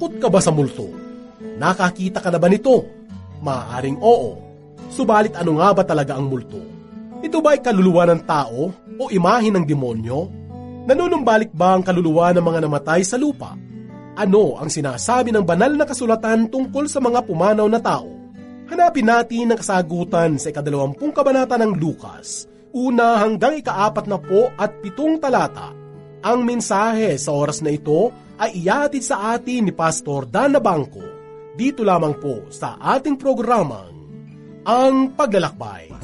Takot ka ba sa multo? Nakakita ka na ba nito? Maaaring oo. Subalit ano nga ba talaga ang multo? Ito ba ay kaluluwa ng tao o imahe ng demonyo? Nanunumbalik ba ang kaluluwa ng mga namatay sa lupa? Ano ang sinasabi ng banal na kasulatan tungkol sa mga pumanaw na tao? Hanapin natin ang kasagutan sa 20 kabanata ng Lucas, 1 hanggang 47 talata. Ang mensahe sa oras na ito ay ihatid sa atin ni Pastor Dan Nabangco. Dito lamang po sa ating programang Ang Paglalakbay.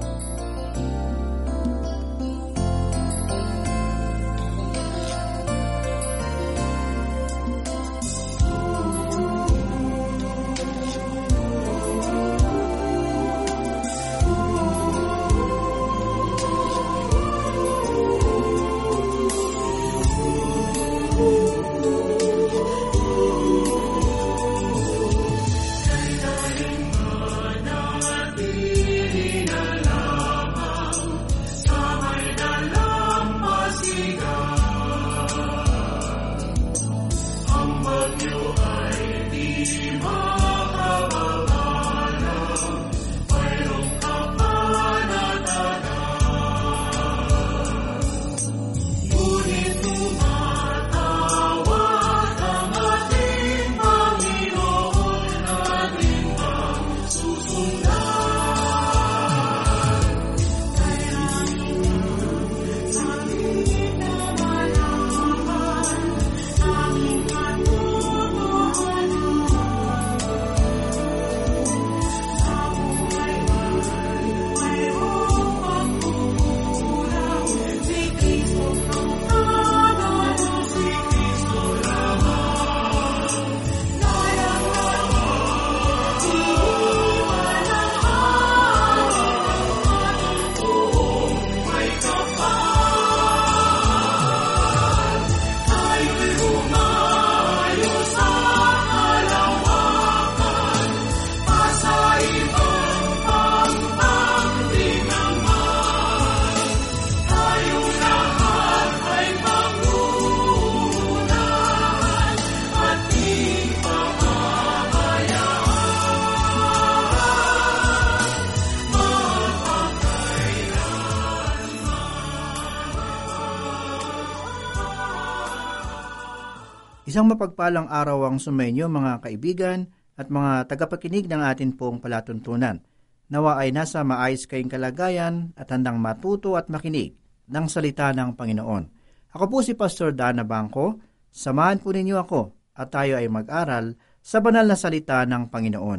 Isang mapagpalang araw ang sumainyo mga kaibigan at mga tagapakinig ng atin pong palatuntunan. Nawa ay nasa maayos kayong kalagayan at handang matuto at makinig ng salita ng Panginoon. Ako po si Pastor Dan Nabangco. Samahan po ninyo ako at tayo ay mag-aral sa banal na salita ng Panginoon.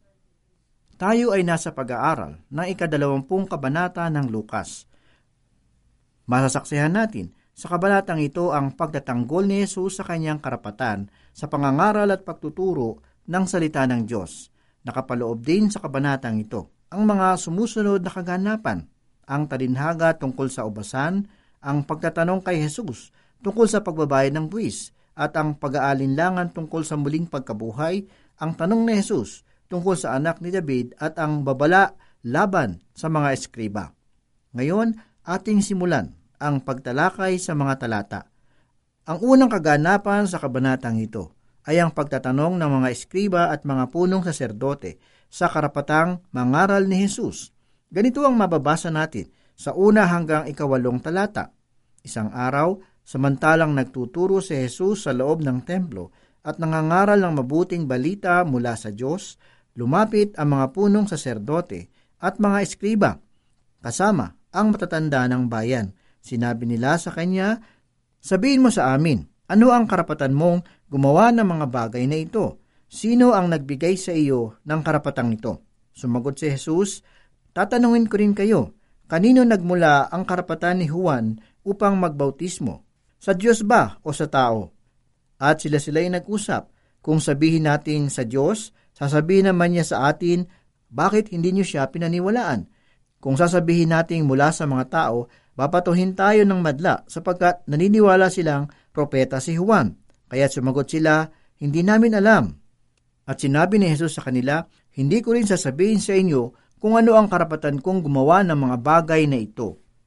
Tayo ay nasa pag-aaral ng 20 kabanata ng Lucas. Masasaksihan natin sa kabanatang ito ang pagtatanggol ni Jesus sa kanyang karapatan sa pangangaral at pagtuturo ng salita ng Diyos. Nakapaloob din sa kabanatang ito ang mga sumusunod na kaganapan, ang talinhaga tungkol sa ubasan, ang pagtatanong kay Jesus tungkol sa pagbabayad ng buwis, at ang pag-aalinlangan tungkol sa muling pagkabuhay, ang tanong ni Jesus tungkol sa anak ni David at ang babala laban sa mga eskriba. Ngayon, ating simulan ang pagtalakay sa mga talata. Ang unang kaganapan sa kabanatang ito ay ang pagtatanong ng mga eskriba at mga punong saserdote sa karapatang mangaral ni Jesus. Ganito ang mababasa natin sa 1 hanggang 8 talata. Isang araw, samantalang nagtuturo si Jesus sa loob ng templo at nangangaral ng mabuting balita mula sa Diyos, lumapit ang mga punong saserdote at mga eskriba, kasama ang matatanda ng bayan. Sinabi nila sa kanya, "Sabihin mo sa amin, ano ang karapatan mong gumawa ng mga bagay na ito? Sino ang nagbigay sa iyo ng karapatang ito?" Sumagot si Jesus, "Tatanungin ko rin kayo, kanino nagmula ang karapatan ni Juan upang magbautismo? Sa Diyos ba o sa tao?" At sila-sila'y nag-usap, kung sabihin natin sa Diyos, sasabihin naman niya sa atin, bakit hindi niyo siya pinaniwalaan? Kung sasabihin natin mula sa mga tao, papatuhin tayo ng madla sapagkat naniniwala silang propeta si Juan. Kaya sumagot sila, "Hindi namin alam." At sinabi ni Jesus sa kanila, "Hindi ko rin sasabihin sa inyo kung ano ang karapatan kong gumawa ng mga bagay na ito."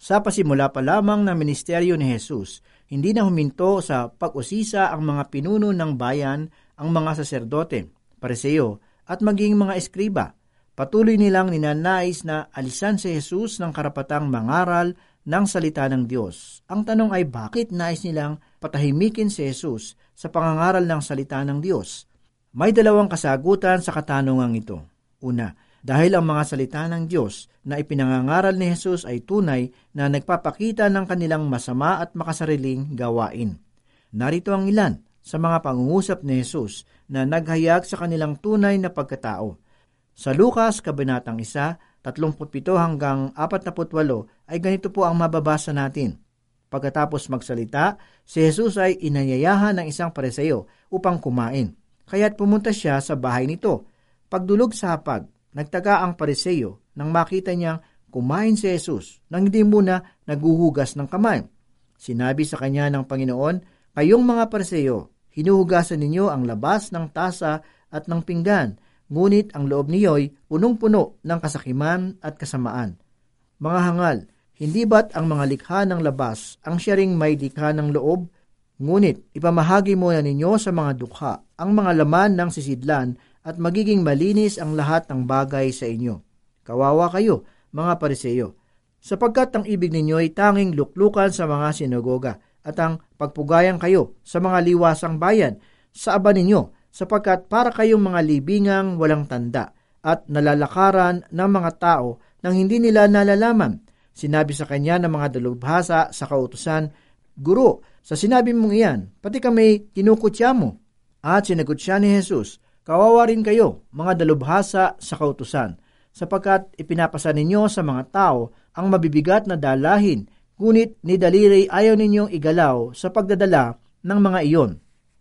Sa pasimula pa lamang ng ministeryo ni Jesus, hindi na huminto sa pag-usisa ang mga pinuno ng bayan, ang mga saserdote, pariseo, at maging mga eskriba. Patuloy nilang ninanais na alisan si Jesus ng karapatang mangaral ng salita ng Diyos. Ang tanong ay bakit nais nilang patahimikin si Jesus sa pangangaral ng salita ng Diyos? May dalawang kasagutan sa katanungang ito. Una, dahil ang mga salita ng Diyos na ipinangangaral ni Jesus ay tunay na nagpapakita ng kanilang masama at makasariling gawain. Narito ang ilan sa mga pangungusap ni Jesus na naghayag sa kanilang tunay na pagkatao. Sa Lucas, Kabanatang 1, 37 hanggang 48 ay ganito po ang mababasa natin. Pagkatapos magsalita, si Jesus ay inayayahan ng isang pariseo upang kumain. Kaya't pumunta siya sa bahay nito. Pagdulog sa hapag, nagtaga ang pariseo nang makita niyang kumain si Jesus nang hindi muna naguhugas ng kamay. Sinabi sa kanya ng Panginoon, "Kayong mga pariseo, hinuhugasan ninyo ang labas ng tasa at ng pinggan, ngunit ang loob niyo'y punong-puno ng kasakiman at kasamaan. Mga hangal, hindi ba't ang mga likha ng labas ang siya ring may likha ng loob? Ngunit ipamahagi muna ninyo sa mga dukha ang mga laman ng sisidlan at magiging malinis ang lahat ng bagay sa inyo. Kawawa kayo, mga pariseo, sapagkat ang ibig ninyo ay tanging luklukan sa mga sinagoga at ang pagpugayan kayo sa mga liwasang bayan sa aba ninyo, sapagkat para kayong mga libingang walang tanda at nalalakaran ng mga tao nang hindi nila nalalaman." Sinabi sa kanya ng mga dalubhasa sa kautusan, "Guro, sa sinabi mong iyan, pati kami kinukutya mo." At sinagot siya ni Jesus, "Kawawa rin kayo, mga dalubhasa sa kautusan, sapagkat ipinapasa ninyo sa mga tao ang mabibigat na dalahin, ngunit ni daliri ayaw ninyong igalaw sa pagdadala ng mga iyon."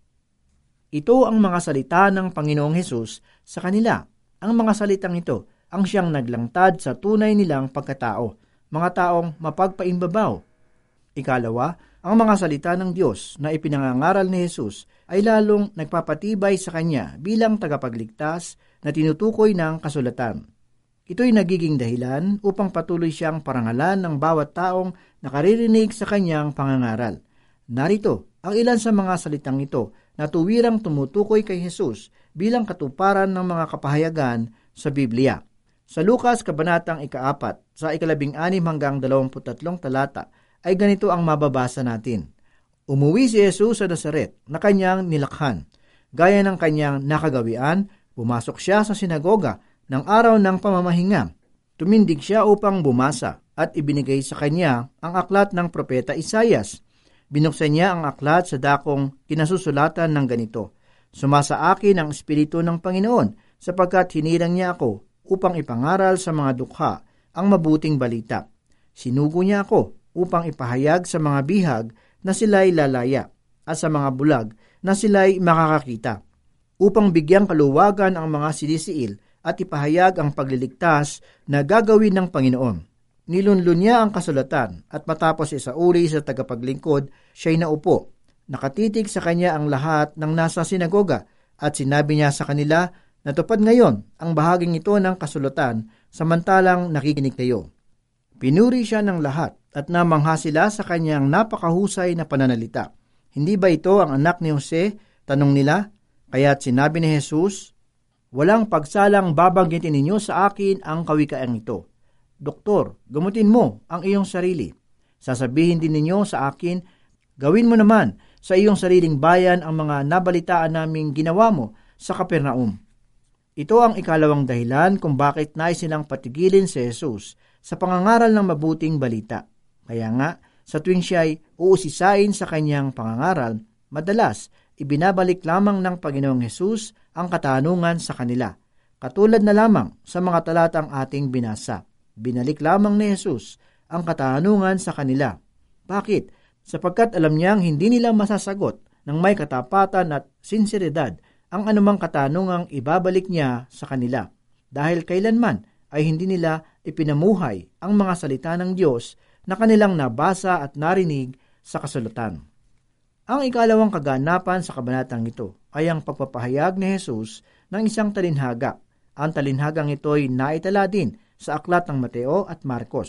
Ito ang mga salita ng Panginoong Hesus sa kanila. Ang mga salitang ito ang siyang naglangtad sa tunay nilang pagkatao, mga taong mapagpaimbabaw. Ikalawa, ang mga salita ng Diyos na ipinangangaral ni Jesus ay lalong nagpapatibay sa Kanya bilang tagapagligtas na tinutukoy ng kasulatan. Ito'y nagiging dahilan upang patuloy siyang parangalan ng bawat taong nakaririnig sa Kanyang pangangaral. Narito ang ilan sa mga salitang ito na tuwirang tumutukoy kay Jesus bilang katuparan ng mga kapahayagan sa Biblia. Sa Lucas, Kabanatang 4, sa 16 hanggang 23 talata, ay ganito ang mababasa natin. Umuwi si Jesus sa Nazaret na kanyang nilakhan. Gaya ng kanyang nakagawian, pumasok siya sa sinagoga ng araw ng pamamahinga. Tumindig siya upang bumasa at ibinigay sa kanya ang aklat ng propeta Isaias. Binuksan niya ang aklat sa dakong kinasusulatan ng ganito, "Sumasa akin ang Espiritu ng Panginoon, sapagkat hinirang niya ako upang ipangaral sa mga dukha ang mabuting balita. Sinugo niya ako upang ipahayag sa mga bihag na sila'y lalaya at sa mga bulag na sila'y makakakita, upang bigyang kaluwagan ang mga sinisiil at ipahayag ang pagliligtas na gagawin ng Panginoon." Nilunlun niya ang kasulatan at matapos isauri sa tagapaglingkod, siya'y naupo. Nakatitig sa kanya ang lahat ng nasa sinagoga at sinabi niya sa kanila, "Natupad ngayon ang bahaging ito ng kasulatan samantalang nakikinig kayo." Pinuri siya ng lahat at namangha sila sa kanyang napakahusay na pananalita. "Hindi ba ito ang anak ni Jose?" tanong nila. Kaya't sinabi ni Jesus, "Walang pagsalang babanggitin ninyo sa akin ang kawikaang ito. Doktor, gamutin mo ang iyong sarili. Sasabihin din ninyo sa akin, gawin mo naman sa iyong sariling bayan ang mga nabalitaan naming ginawa mo sa Kapernaum." Ito ang ikalawang dahilan kung bakit nais silang patigilin si Jesus sa pangangaral ng mabuting balita. Kaya nga, sa tuwing siya'y uusisain sa kanyang pangangaral, madalas ibinabalik lamang ng Panginoong Hesus ang katanungan sa kanila. Katulad na lamang sa mga talatang ating binasa. Binalik lamang ni Jesus ang katanungan sa kanila. Bakit? Sapagkat alam niyang hindi nila masasagot ng may katapatan at sinseridad ang anumang katanungang ibabalik niya sa kanila. Dahil kailanman ay hindi nila ipinamuhay ang mga salita ng Diyos na kanilang nabasa at narinig sa kasulatan. Ang ikalawang kaganapan sa kabanatang ito ay ang pagpapahayag ni Jesus ng isang talinhaga. Ang talinhagang ito ay naitala din sa aklat ng Mateo at Marcos.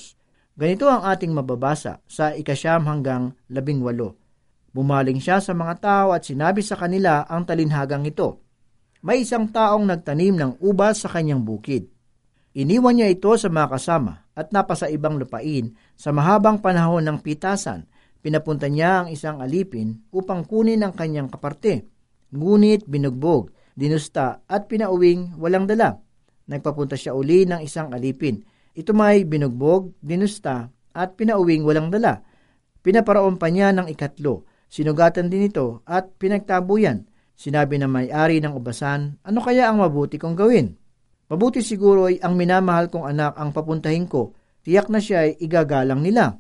Ganito ang ating mababasa sa 9 hanggang 18. Bumaling siya sa mga tao at sinabi sa kanila ang talinhagang ito. May isang taong nagtanim ng ubas sa kanyang bukid. Iniwan niya ito sa mga kasama at napasa ibang lupain sa mahabang panahon ng pitasan. Pinapunta niya ang isang alipin upang kunin ang kanyang kaparte. Ngunit binugbog, dinusta at pinauwing walang dala. Nagpapunta siya uli ng isang alipin. Ito may binugbog, dinusta at pinauwing walang dala. Pinaparaon pa niya ng 3. Sinugatan din ito at pinagtabuyan. Sinabi ng may-ari ng ubasan, ano kaya ang mabuti kong gawin? Mabuti siguro ay ang minamahal kong anak ang papuntahin ko. Tiyak na siya ay igagalang nila.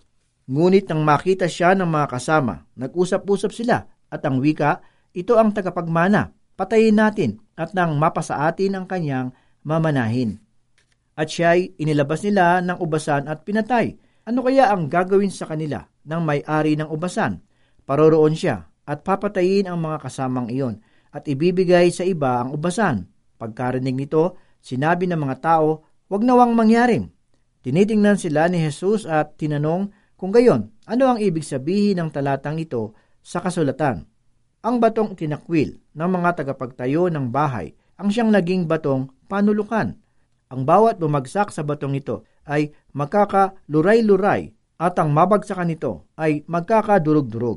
Ngunit nang makita siya ng mga kasama, nag-usap-usap sila at ang wika, ito ang tagapagmana. Patayin natin at nang mapasa atin ang kanyang mamanahin. At siya'y inilabas nila ng ubasan at pinatay. Ano kaya ang gagawin sa kanila ng may-ari ng ubasan? Paroroon siya at papatayin ang mga kasamang iyon at ibibigay sa iba ang ubasan. Pagkarinig nito, sinabi ng mga tao, wag nawang mangyaring. Tinitingnan sila ni Jesus at tinanong kung gayon, ano ang ibig sabihin ng talatang ito sa kasulatan? Ang batong tinakwil ng mga tagapagtayo ng bahay ang siyang naging batong panulukan. Ang bawat bumagsak sa batong ito ay magkakaluray-luray at ang mabagsakan nito ay magkakadurog-durog.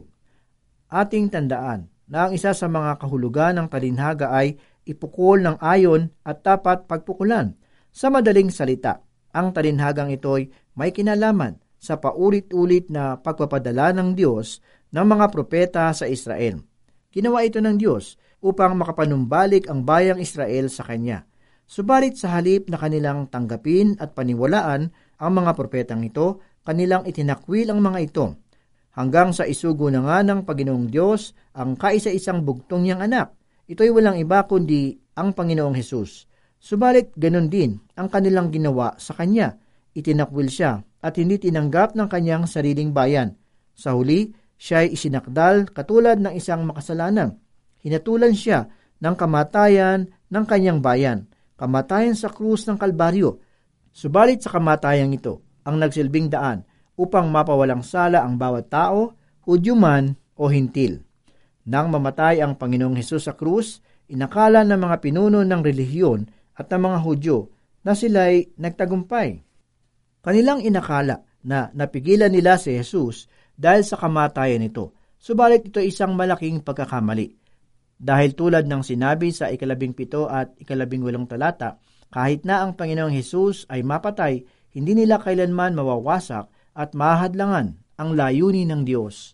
Ating tandaan na ang isa sa mga kahulugan ng talinhaga ay ipukol ng ayon at dapat pagpukulan. Sa madaling salita, ang talinhagang ito'y may kinalaman sa paulit-ulit na pagpapadala ng Diyos ng mga propeta sa Israel. Ginawa ito ng Diyos upang makapanumbalik ang bayang Israel sa Kanya. Subalit sa halip na kanilang tanggapin at paniwalaan ang mga propetang ito, kanilang itinakwil ang mga ito. Hanggang sa isugo na nga ng Panginoong Diyos ang kaisa-isang bugtong niyang anak. Ito'y walang iba kundi ang Panginoong Hesus. Subalit ganon din ang kanilang ginawa sa Kanya. Itinakwil siya at hindi tinanggap ng kanyang sariling bayan. Sa huli, siya'y isinakdal katulad ng isang makasalanan. Hinatulan siya ng kamatayan ng kanyang bayan, kamatayan sa krus ng Kalbaryo. Subalit sa kamatayang ito, ang nagsilbing daan upang mapawalang sala ang bawat tao, Hudyo man o Hintil. Nang mamatay ang Panginoong Hesus sa krus, inakala ng mga pinuno ng relihiyon at ng mga Hudyo na sila'y nagtagumpay. Kanilang inakala na napigilan nila si Jesus dahil sa kamatayan nito. Subalit ito isang malaking pagkakamali. Dahil tulad ng sinabi sa 17 at 18 talata, kahit na ang Panginoong Hesus ay mapatay, hindi nila kailanman mawawasak at mahadlangan ang layunin ng Diyos.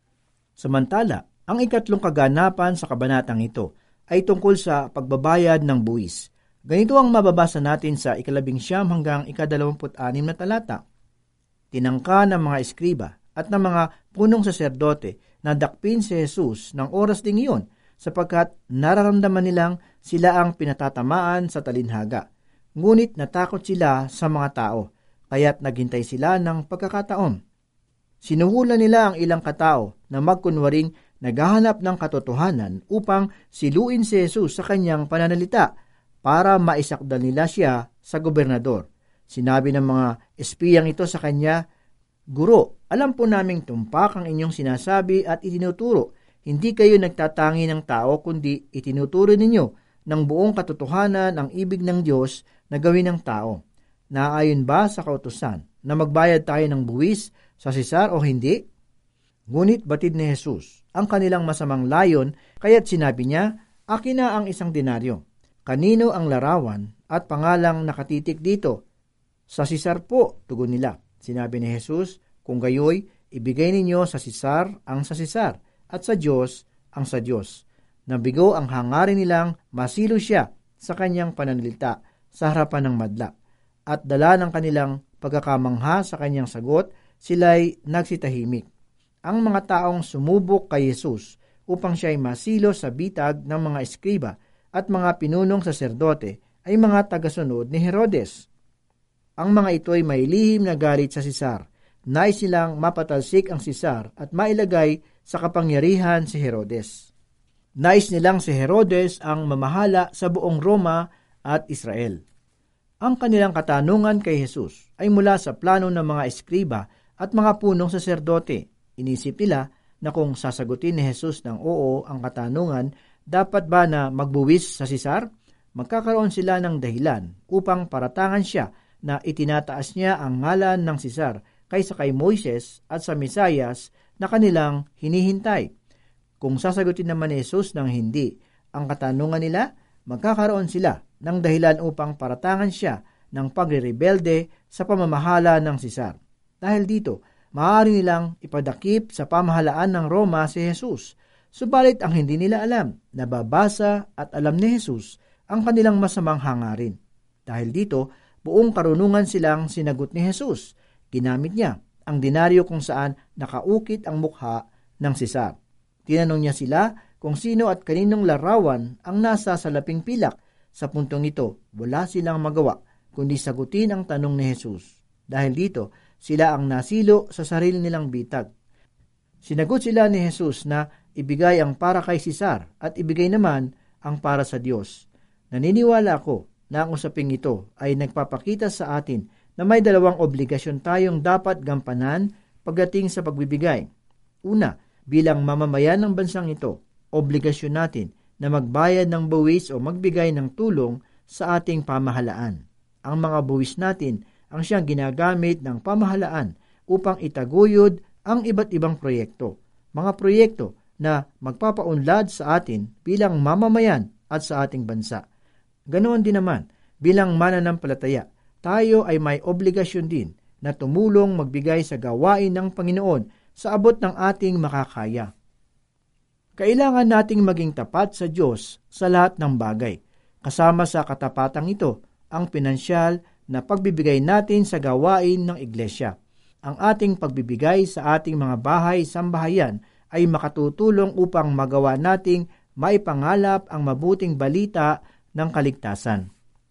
Samantala, ang 3 kaganapan sa kabanatang ito ay tungkol sa pagbabayad ng buwis. Ganito ang mababasa natin sa 19 hanggang 26 na talata. Tinangka ng mga eskriba at ng mga punong saserdote na dakpin si Jesus ng oras ding iyon sapagkat nararamdaman nilang sila ang pinatatamaan sa talinhaga. Ngunit natakot sila sa mga tao, kaya't naghintay sila ng pagkakataon. Sinuhulan nila ang ilang katao na magkunwaring naghahanap ng katotohanan upang siluin si Jesus sa kanyang pananalita para maisakdal nila siya sa gobernador. Sinabi ng mga espiyang ito sa kanya, Guro, alam po naming tumpak ang inyong sinasabi at itinuturo. Hindi kayo nagtatangi ng tao kundi itinuturo ninyo ng buong katotohanan ang ibig ng Diyos na gawin ng tao. Naayon ba sa kautusan na magbayad tayo ng buwis sa Sesar o hindi? Ngunit batid ni Jesus ang kanilang masamang layon, kaya't sinabi niya, akin na ang 1 denaryo. Kanino ang larawan at pangalang nakatitik dito? Sa Sesar po, tugon nila. Sinabi ni Jesus, kung gayoy, ibigay ninyo sa Sesar ang sa Sesar at sa Diyos ang sa Diyos. Nabigo ang hangarin nilang masilo siya sa kanyang pananalita sa harapan ng madla. At dala ng kanilang pagkakamangha sa kanyang sagot, sila'y nagsitahimik. Ang mga taong sumubok kay Jesus upang siya'y masilo sa bitag ng mga eskriba at mga pinunong saserdote ay mga tagasunod ni Herodes. Ang mga ito'y may lihim na galit sa Sesar. Nais silang mapatalsik ang Sesar at mailagay sa kapangyarihan si Herodes. Nais nilang si Herodes ang mamahala sa buong Roma at Israel. Ang kanilang katanungan kay Jesus ay mula sa plano ng mga eskriba at mga punong saserdote. Inisip nila na kung sasagutin ni Jesus ng oo ang katanungan, dapat ba na magbuwis sa Sisar? Magkakaroon sila ng dahilan upang paratangan siya na itinataas niya ang ngalan ng Sisar kaysa kay Moises at sa Mesayas na kanilang hinihintay. Kung sasagutin naman ni Jesus ng hindi ang katanungan nila, magkakaroon sila ng dahilan upang paratangan siya ng pagre-rebelde sa pamamahala ng Sisar. Dahil dito, maaari nilang ipadakip sa pamahalaan ng Roma si Jesus. Subalit ang hindi nila alam, nababasa at alam ni Jesus ang kanilang masamang hangarin. Dahil dito, buong karunungan silang sinagot ni Jesus. Ginamit niya ang denaryo kung saan nakaukit ang mukha ng Sisar. Tinanong niya sila kung sino at kaninong larawan ang nasa salaping pilak. Sa puntong ito, wala silang magawa kundi sagutin ang tanong ni Jesus. Dahil dito, sila ang nasilo sa sarili nilang bitag. Sinagot sila ni Jesus na ibigay ang para kay Sisar at ibigay naman ang para sa Diyos. Naniniwala ako na ang usaping ito ay nagpapakita sa atin na may dalawang obligasyon tayong dapat gampanan pagdating sa pagbibigay. Una, bilang mamamayan ng bansang ito, obligasyon natin na magbayad ng buwis o magbigay ng tulong sa ating pamahalaan. Ang mga buwis natin ang siyang ginagamit ng pamahalaan upang itaguyod ang iba't ibang proyekto. Mga proyekto na magpapaunlad sa atin bilang mamamayan at sa ating bansa. Ganoon din naman, bilang mananampalataya, tayo ay may obligasyon din na tumulong magbigay sa gawain ng Panginoon sa abot ng ating makakaya. Kailangan nating maging tapat sa Diyos sa lahat ng bagay. Kasama sa katapatang ito, ang pinansyal na pagbibigay natin sa gawain ng iglesia. Ang ating pagbibigay sa ating mga bahay-sambahayan ay makatutulong upang magawa nating maipangalap ang mabuting balita ng kaligtasan.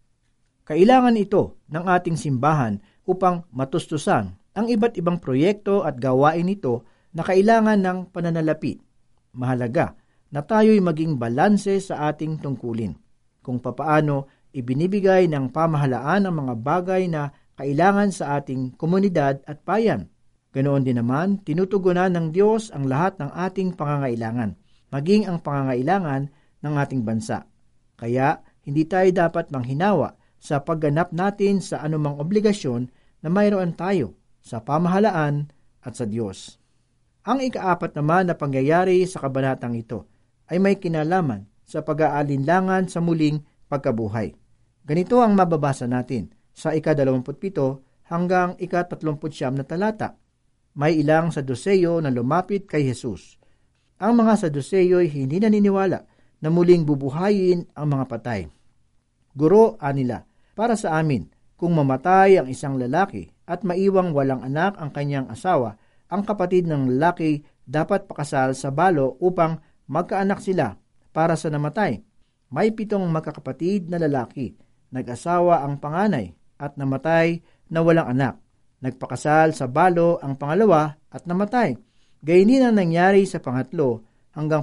Kailangan ito ng ating simbahan upang matustusan ang iba't ibang proyekto at gawain nito na kailangan ng pananalapi. Mahalaga na tayo'y maging balanse sa ating tungkulin. Kung papaano ibinibigay ng pamahalaan ang mga bagay na kailangan sa ating komunidad at bayan. Ganoon din naman, tinutugunan ng Diyos ang lahat ng ating pangangailangan, maging ang pangangailangan ng ating bansa. Kaya, hindi tayo dapat manghinawa sa pagganap natin sa anumang obligasyon na mayroon tayo sa pamahalaan at sa Diyos. Ang ikaapat naman na pangyayari sa kabanatang ito ay may kinalaman sa pag-aalinlangan sa muling pagkabuhay. Ganito ang mababasa natin sa ika-27 hanggang ika-39 na talata. May ilang Saduseyo na lumapit kay Jesus. Ang mga Saduseyo ay hindi naniniwala na muling bubuhayin ang mga patay. Guro, anila, para sa amin, kung mamatay ang isang lalaki at maiwang walang anak ang kanyang asawa, ang kapatid ng lalaki dapat pakasal sa balo upang magkaanak sila para sa namatay. May 7 magkakapatid na lalaki. Nag-asawa ang panganay at namatay na walang anak. Nagpakasal sa balo ang pangalawa at namatay. Gayon din ang nangyari sa pangatlo hanggang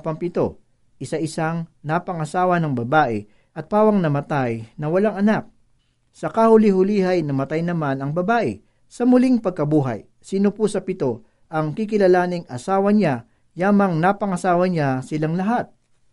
7. Isa-isang napangasawa ng babae at pawang namatay na walang anak. Sa kahuli-hulihay namatay naman ang babae. Sa muling pagkabuhay, sino po sa 7 ang kikilalaning asawa niya, yamang napangasawa niya silang lahat?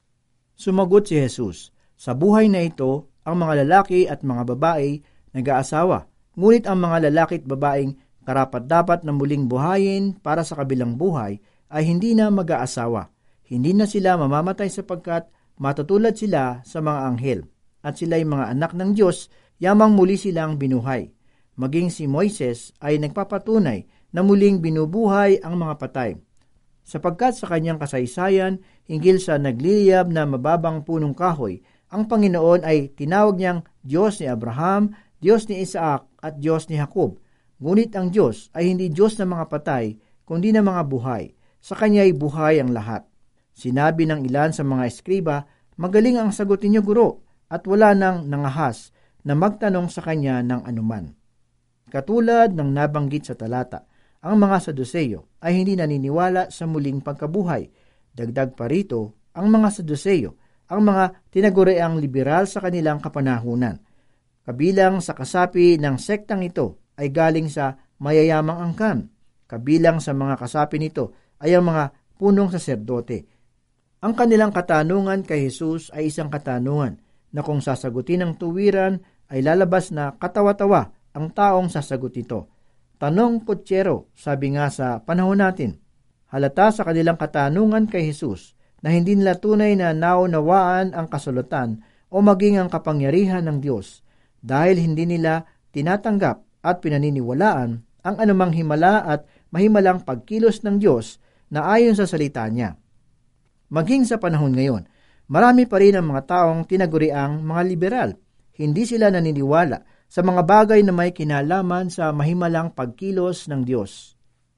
Sumagot si Jesus, sa buhay na ito, ang mga lalaki at mga babae nag-aasawa, ngunit ang mga lalaki at babaeng karapat-dapat na muling buhayin para sa kabilang buhay ay hindi na mag-aasawa. Hindi na sila mamamatay sapagkat matutulad sila sa mga anghel, at sila'y mga anak ng Diyos, yamang muli silang binuhay. Maging si Moises ay nagpapatunay na muling binubuhay ang mga patay. Sapagkat sa kanyang kasaysayan, hinggil sa nagliliyab na mababang punong kahoy, ang Panginoon ay tinawag niyang Diyos ni Abraham, Diyos ni Isaac at Diyos ni Jacob. Ngunit ang Diyos ay hindi Diyos ng mga patay, kundi ng mga buhay. Sa kanya'y buhay ang lahat. Sinabi ng ilan sa mga eskriba, magaling ang sagutin niyo, guro, at wala nang nangahas na magtanong sa kanya ng anuman. Katulad ng nabanggit sa talata, ang mga Saduseyo ay hindi naniniwala sa muling pagkabuhay. Dagdag pa rito, ang mga Saduseyo, ang mga tinaguriang liberal sa kanilang kapanahunan. Kabilang sa kasapi ng sektang ito ay galing sa mayayamang angkan. Kabilang sa mga kasapi nito ay ang mga punong saserdote. Ang kanilang katanungan kay Jesus ay isang katanungan na kung sasagutin ng tuwiran ay lalabas na katawa-tawa ang taong sasagot ito. Tanong kutsero, sabi nga sa panahon natin. Halata sa kanilang katanungan kay Jesus na hindi nila tunay na naunawaan ang kasulatan o maging ang kapangyarihan ng Diyos dahil hindi nila tinatanggap at pinaniniwalaan ang anumang himala at mahimalang pagkilos ng Diyos na ayon sa salita niya. Maging sa panahon ngayon, marami pa rin ang mga taong tinaguriang mga liberal. Hindi sila naniniwala sa mga bagay na may kinalaman sa mahimalang pagkilos ng Diyos.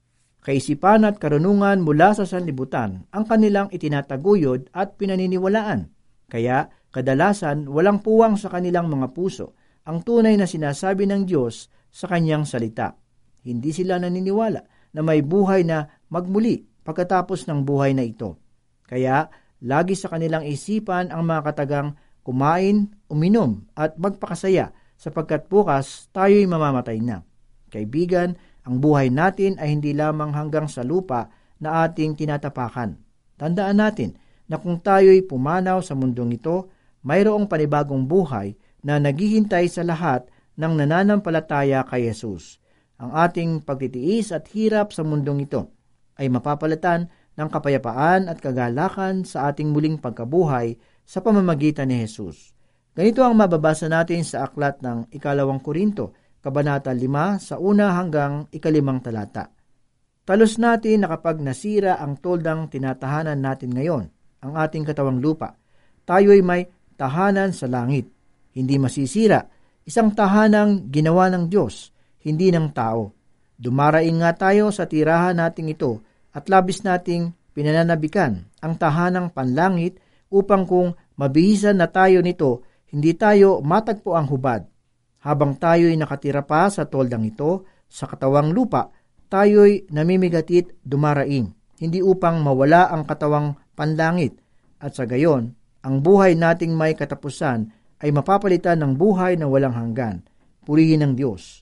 Kaisipan at karunungan mula sa sanlibutan ang kanilang itinataguyod at pinaniniwalaan. Kaya kadalasan walang puwang sa kanilang mga puso ang tunay na sinasabi ng Diyos sa kanyang salita. Hindi sila naniniwala na may buhay na magmuli pagkatapos ng buhay na ito. Kaya lagi sa kanilang isipan ang mga katagang kumain, uminom at magpakasaya sapagkat bukas tayo'y mamamatay na. Kaibigan, ang buhay natin ay hindi lamang hanggang sa lupa na ating tinatapakan. Tandaan natin na kung tayo'y pumanaw sa mundong ito, mayroong panibagong buhay na naghihintay sa lahat ng nananampalataya kay Jesus. Ang ating pagtitiis at hirap sa mundong ito ay mapapalitan ng kapayapaan at kagalakan sa ating muling pagkabuhay sa pamamagitan ni Jesus. Ganito ang mababasa natin sa aklat ng 2 Korinto, Kabanata 5, sa 1 hanggang 5 talata. Talos natin na kapag nasira ang toldang tinatahanan natin ngayon, ang ating katawang lupa, tayo'y may tahanan sa langit. Hindi masisira, isang tahanang ginawa ng Diyos, hindi ng tao. Dumaraing nga tayo sa tirahan nating ito at labis nating pinananabikan ang tahanang panlangit upang kung mabihisan na tayo nito, hindi tayo matagpo ang hubad. Habang tayo'y nakatira pa sa toldang ito, sa katawang lupa, tayo'y namimigatit dumaraing, hindi upang mawala ang katawang panlangit, at sa gayon, ang buhay nating may katapusan ay mapapalitan ng buhay na walang hanggan. Purihin ng Diyos.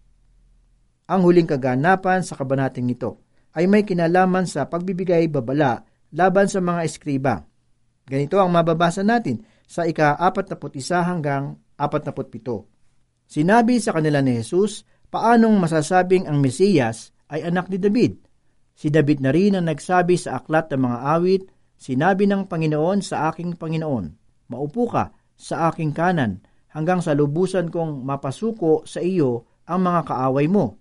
Ang huling kaganapan sa kabanating ito ay may kinalaman sa pagbibigay babala laban sa mga eskriba. Ganito ang mababasa natin sa ika-41 hanggang 47. Sinabi sa kanila ni Jesus, paanong masasabing ang Mesiyas ay anak ni David? Si David na rin ang nagsabi sa aklat ng mga awit, sinabi ng Panginoon sa aking Panginoon, maupo ka sa aking kanan hanggang sa lubusan kong mapasuko sa iyo ang mga kaaway mo.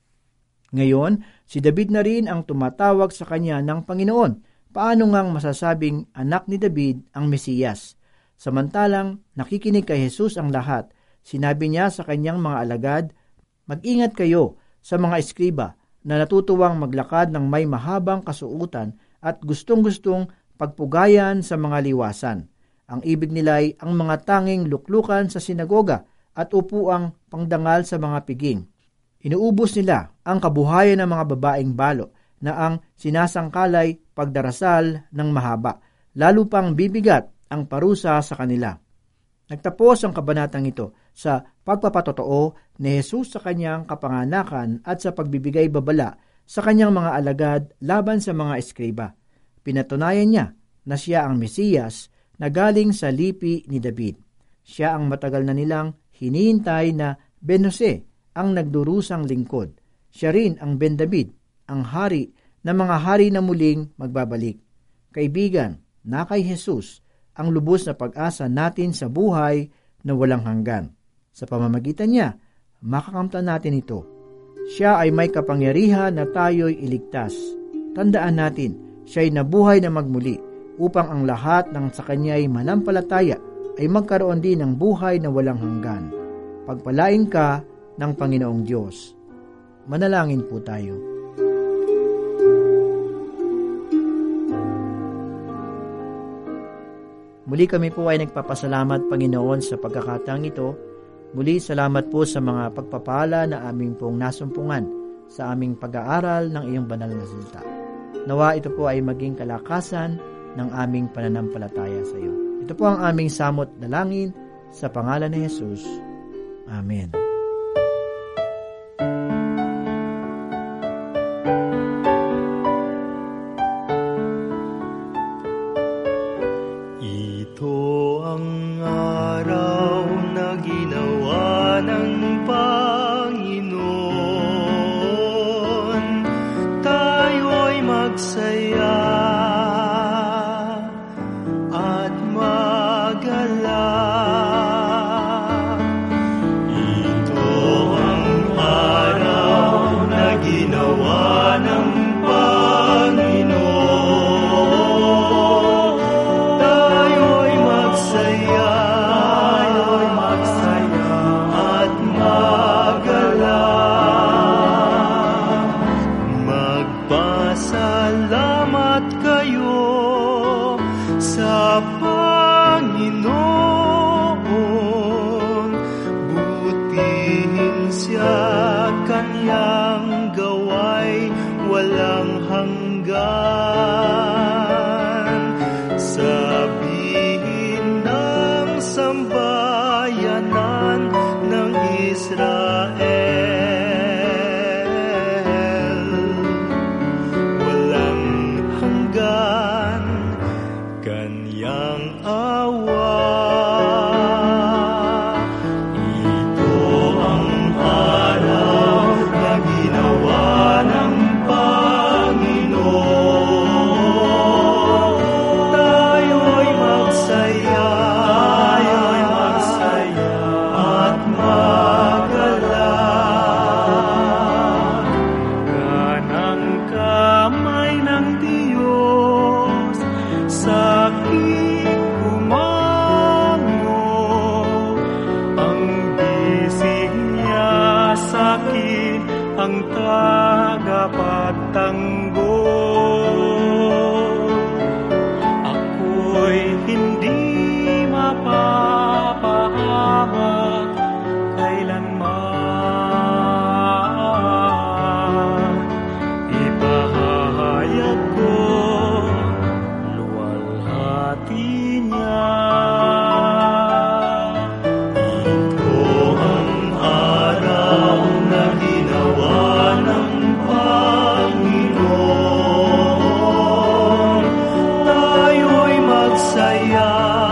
Ngayon, si David na rin ang tumatawag sa kanya ng Panginoon. Paano ngang masasabing anak ni David ang Mesiyas? Samantalang nakikinig kay Jesus ang lahat, sinabi niya sa kanyang mga alagad, mag-ingat kayo sa mga eskriba na natutuwang maglakad ng may mahabang kasuutan at gustong-gustong pagpugayan sa mga liwasan. Ang ibig nila ay ang mga tanging luklukan sa sinagoga at upuang pangdangal sa mga piging. Inuubos nila ang kabuhayan ng mga babaeng balo na ang sinasangkalay pagdarasal ng mahaba, lalo pang bibigat ang parusa sa kanila. Nagtapos ang kabanatang ito sa pagpapatotoo ni Jesus sa kanyang kapanganakan at sa pagbibigay babala sa kanyang mga alagad laban sa mga eskriba. Pinatunayan niya na siya ang Mesiyas na galing sa lipi ni David. Siya ang matagal na nilang hinihintay na Ben-Jose, ang nagdurusang lingkod. Siya rin ang Ben-David, ang hari na mga hari na muling magbabalik. Kaibigan, na kay Jesus ang lubos na pag-asa natin sa buhay na walang hanggan. Sa pamamagitan niya, makakamtan natin ito. Siya ay may kapangyarihan na tayo'y iligtas. Tandaan natin, siya'y nabuhay na magmuli upang ang lahat ng sa kanya'y manampalataya ay magkaroon din ng buhay na walang hanggan. Pagpalain ka ng Panginoong Diyos. Manalangin po tayo. Muli kami po ay nagpapasalamat, Panginoon, sa pagkakataong ito. Muli salamat po sa mga pagpapala na aming pong nasumpungan sa aming pag-aaral ng iyong banal na salita. Nawa ito po ay maging kalakasan ng aming pananampalataya sa iyo. Ito po ang aming samot dalangin sa pangalan ni Jesus. Amen. Ito ang araw na ginawa ng Panginoon, tayo'y magsaya at magalak. Ito ang araw na ginawa ng Panginoon, tayo'y magsaya at magalak. Magpasalamat kayo sa Panginoon, butihin siya, kanyang gaway walang hanggan. Sabihin ng sambayanan ng Israel, walang hanggan kanyang awa. Ito ang araw na ginawa ng Panginoon, tayo'y magsaya at magalak. Kanang kamay ng Diyos sa aking humango, ang bisig niya sa akin ang tagapagtanggol. Ako'y hindi mapapahamak kailanman. Ipahahayag ko luwalhati niya. Ito ang araw na ginawa ng Panginoon, tayo'y magsaya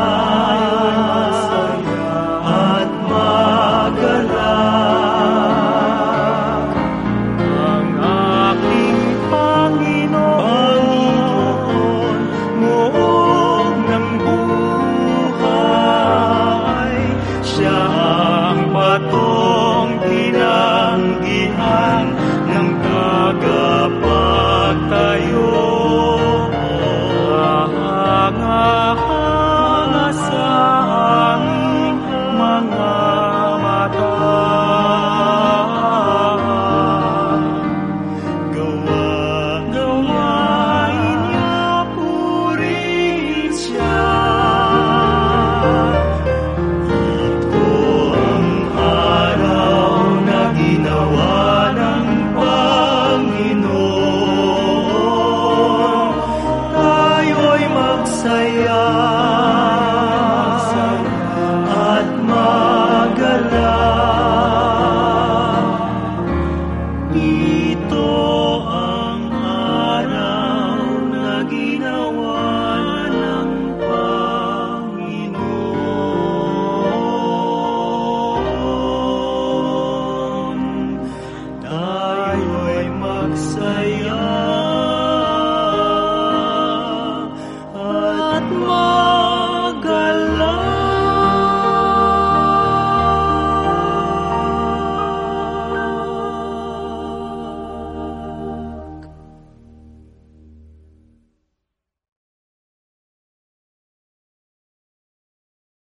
at magalak. Ang aking Panginoon, muog ng buhay, siya ang patong tinanggihan ng tagapagtayo. Hanga-hanga sa aming mga mata. Gawain niya, purihin siya. Ito ang araw na ginawa ng Panginoon, tayo'y magsaya at magalak. Ito ang araw na ginawa ng Panginoon, tayo'y magsaya